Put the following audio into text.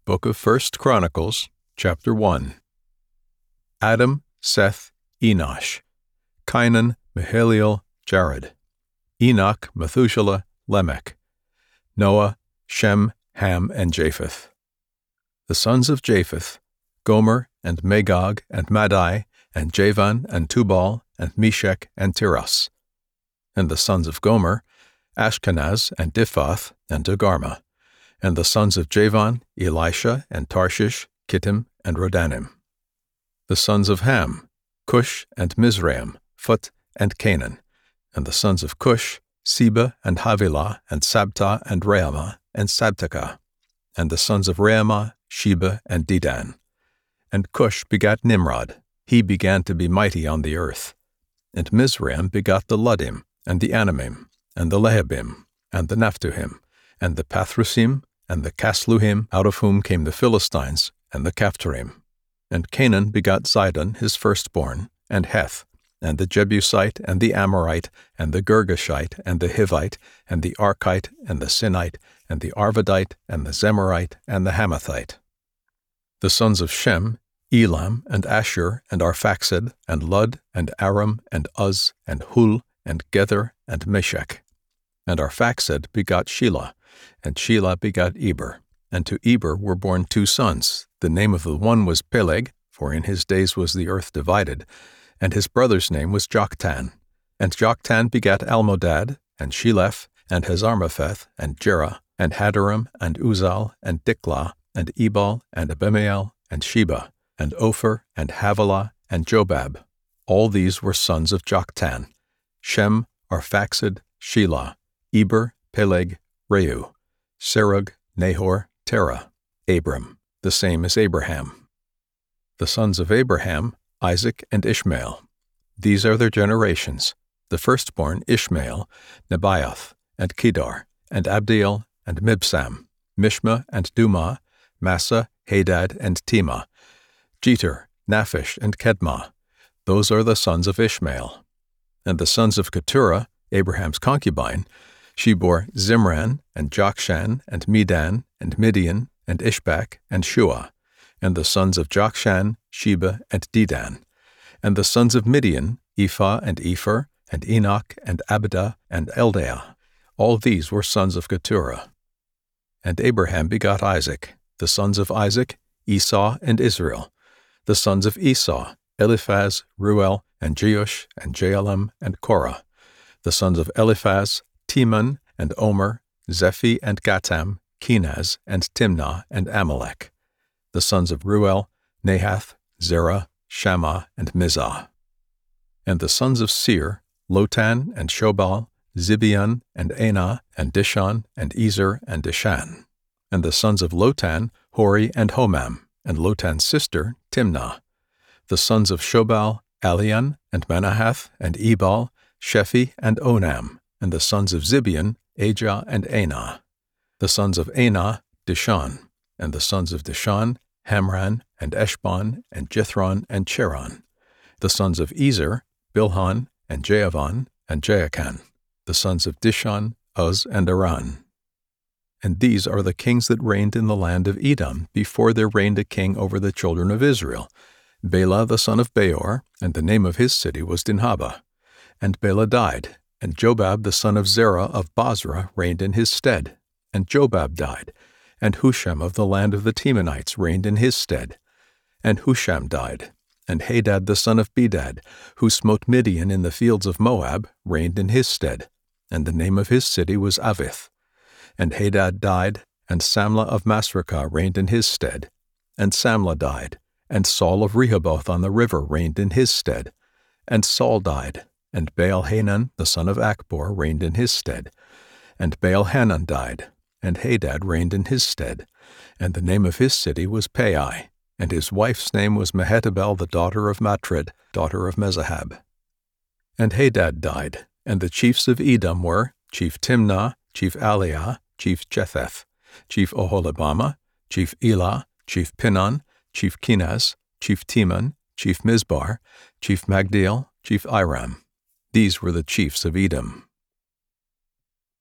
Book of 1 Chronicles, chapter 1. Adam, Seth, Enosh, Cainan, Mahalalel, Jared, Enoch, Methuselah, Lamech, Noah, Shem, Ham, and Japheth. The sons of Japheth, Gomer, and Magog, and Madai, and Javan, and Tubal, and Meshech, and Tiras. And the sons of Gomer, Ashkenaz, and Diphath, and Togarmah. And the sons of Javan, Elisha, and Tarshish, Kittim, and Rodanim. The sons of Ham, Cush, and Mizraim, Phut, and Canaan. And the sons of Cush, Seba, and Havilah, and Sabta, and Raamah, and Sabteka. And the sons of Raamah, Sheba, and Dedan. And Cush begat Nimrod. He began to be mighty on the earth. And Mizraim begot the Ludim, and the Anamim, and the Lehabim, and the Naphtuhim, and the Pathrusim, and the Casluhim, out of whom came the Philistines, and the Caphtorim. And Canaan begot Zidon his firstborn, and Heth, and the Jebusite, and the Amorite, and the Girgashite, and the Hivite, and the Archite, and the Sinite, and the Arvadite, and the Zemarite, and the Hamathite. The sons of Shem, Elam, and Ashur, and Arphaxad, and Lud, and Aram, and Uz, and Hul, and Gether, and Meshech. And Arphaxad begot Shelah, and Shelah begot Eber. And to Eber were born 2 sons. The name of the one was Peleg, for in his days was the earth divided, and his brother's name was Joktan. And Joktan begat Almodad, and Sheleph, and Hazarmaveth, and Jerah, and Hadaram, and Uzal, and Diklah, and Ebal, and Abimael, and Sheba, and Ophir, and Havilah, and Jobab. All these were sons of Joktan: Shem, Arphaxad, Shelah, Eber, Peleg, Reu, Serug, Nahor, Terah, Abram, the same as Abraham. The sons of Abraham, Isaac, and Ishmael. These are their generations: the firstborn Ishmael, Nebaioth, and Kedar, and Abdiel, and Mibsam, Mishma, and Dumah, Massa, Hadad, and Tema, Jeter, Naphish, and Kedmah. Those are the sons of Ishmael. And the sons of Keturah, Abraham's concubine, she bore Zimran, and Jokshan, and Medan, and Midian, and Ishbak, and Shua. And the sons of Jokshan, Sheba, and Dedan. And the sons of Midian, Ephah, and Epher, and Enoch, and Abidah, and Eldaah. All these were sons of Keturah. And Abraham begot Isaac. The sons of Isaac, Esau, and Israel. The sons of Esau, Eliphaz, Ruel, and Jeush, and Jaalam, and Korah. The sons of Eliphaz, Teman, and Omer, Zephi, and Gatam, Kenaz, and Timnah, and Amalek. The sons of Ruel, Nahath, Zerah, Shammah, and Mizah. And the sons of Seir, Lotan, and Shobal, Zibeon, and Anah, and Dishon, and Ezer, and Dishan. And the sons of Lotan, Hori, and Homam, and Lotan's sister, Timnah. The sons of Shobal, Alian, and Manahath, and Ebal, Shephi, and Onam. And the sons of Zibeon, Ajah, and Anah. The sons of Anah, Dishon. And the sons of Dishon, Hamran, and Eshbon, and Jithron, and Cheron. The sons of Ezer, Bilhan, and Jaavan, and Jaakan. The sons of Dishon, Uz, and Aran. And these are the kings that reigned in the land of Edom, before there reigned a king over the children of Israel: Bela the son of Beor, and the name of his city was Dinhabah. And Bela died, and Jobab the son of Zerah of Bozrah reigned in his stead. And Jobab died, and Husham of the land of the Temanites reigned in his stead. And Husham died, and Hadad the son of Bedad, who smote Midian in the fields of Moab, reigned in his stead. And the name of his city was Avith. And Hadad died, and Samlah of Masrekah reigned in his stead. And Samlah died, and Saul of Rehoboth on the river reigned in his stead. And Saul died, and Baal-Hanan the son of Achbor reigned in his stead. And Baal-Hanan died, and Hadad reigned in his stead. And the name of his city was Pai, and his wife's name was Mehetabel the daughter of Matred, daughter of Mezahab. And Hadad died, and the chiefs of Edom were Chief Timnah, Chief Aliah, Chief Jetheth, Chief Oholibamah, Chief Elah, Chief Pinon, Chief Kenaz, Chief Teman, Chief Mizbar, Chief Magdiel, Chief Iram. These were the chiefs of Edom.